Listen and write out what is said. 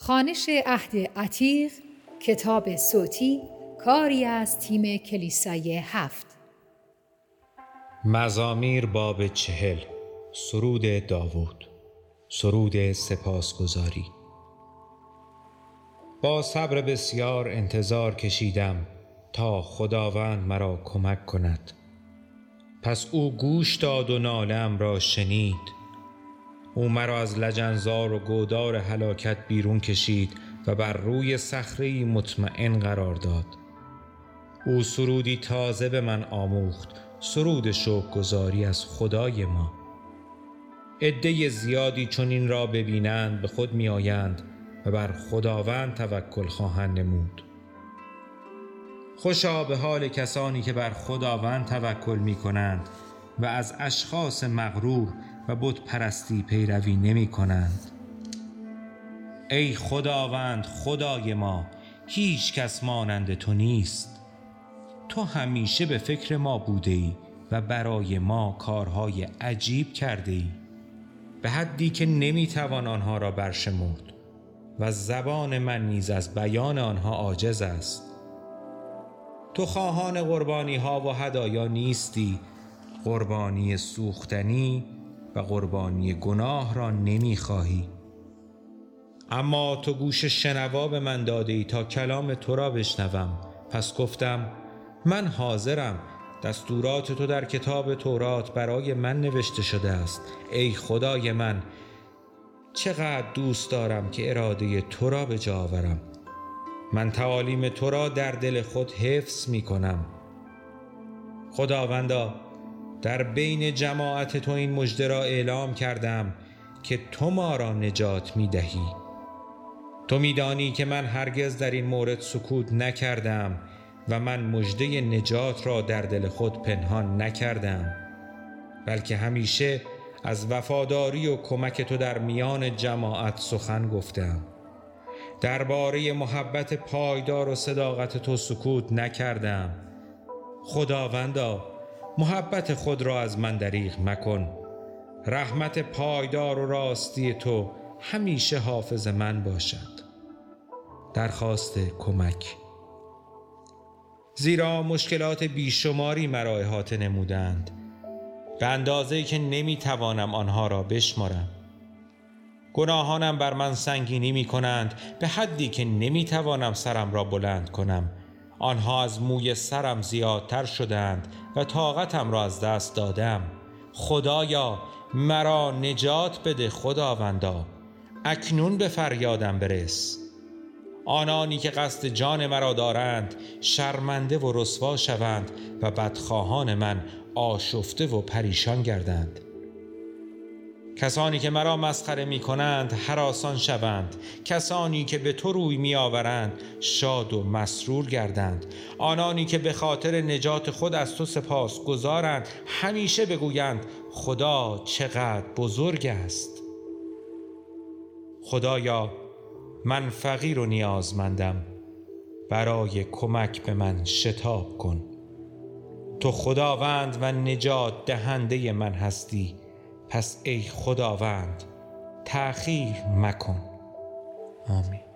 خوانش عهد عتیق، کتاب صوتی، کاری از تیم کلیسای 7. مزامیر باب 40. سرود داوود. سرود سپاسگزاری. با صبر بسیار انتظار کشیدم تا خداوند مرا کمک کند. پس او گوش داد و ناله‌ام را شنید. او مرا از لجنزار و گودار هلاکت بیرون کشید و بر روی صخره‌ای مطمئن قرار داد. او سرودی تازه به من آموخت، سرود شکرگزاری از خدای ما. عده زیادی چون این را ببینند به خود می آیند و بر خداوند توکل خواهند نمود. خوشا به حال کسانی که بر خداوند توکل می کنند و از اشخاص مغرور و بت پرستی پیروی نمی کنند. ای خداوند خدای ما، هیچ کس مانند تو نیست. تو همیشه به فکر ما بوده ای و برای ما کارهای عجیب کرده ای، به حدی که نمی توان آنها را برشمرد و زبان من نیز از بیان آنها عاجز است. تو خواهان قربانی ها و هدایا نیستی، قربانی سوختنی و قربانی گناه را نمی خواهی. اما تو گوش شنوا به من داده ای تا کلام تو را بشنوم. پس گفتم من حاضرم، دستورات تو در کتاب تورات برای من نوشته شده است. ای خدای من، چقدر دوست دارم که اراده تو را به جا آورم. من تعالیم تو را در دل خود حفظ می کنم. خداوندا، در بین جماعت تو این مژده را اعلام کردم که تو ما را نجات می دهی. تو می دانی که من هرگز در این مورد سکوت نکردم و من مژده نجات را در دل خود پنهان نکردم، بلکه همیشه از وفاداری و کمک تو در میان جماعت سخن گفتم. درباره محبت پایدار و صداقت تو سکوت نکردم. خداوندا، محبت خود را از من دریغ مکن. رحمت پایدار و راستی تو همیشه حافظ من باشد. درخواست کمک. زیرا مشکلات بیشماری مرا احاطه نمودند، به اندازه‌ای که نمیتوانم آنها را بشمارم. گناهانم بر من سنگینی می کنند، به حدی که نمیتوانم سرم را بلند کنم. آنها از موی سرم زیادتر شدند و طاقتم را از دست دادم. خدایا، مرا نجات بده. خداوندا، اکنون به فریادم برس. آنانی که قصد جان مرا دارند شرمنده و رسوا شوند و بدخواهان من آشفته و پریشان گردند. کسانی که مرا مسخره می کنند هراسان شوند. کسانی که به تو روی می آورند شاد و مسرور گردند. آنانی که به خاطر نجات خود از تو سپاس گزارند همیشه بگویند خدا چقدر بزرگ است. خدایا، من فقیر و نیازمندم، برای کمک به من شتاب کن. تو خداوند و نجات دهنده من هستی، پس ای خداوند تأخیر مکن. آمین.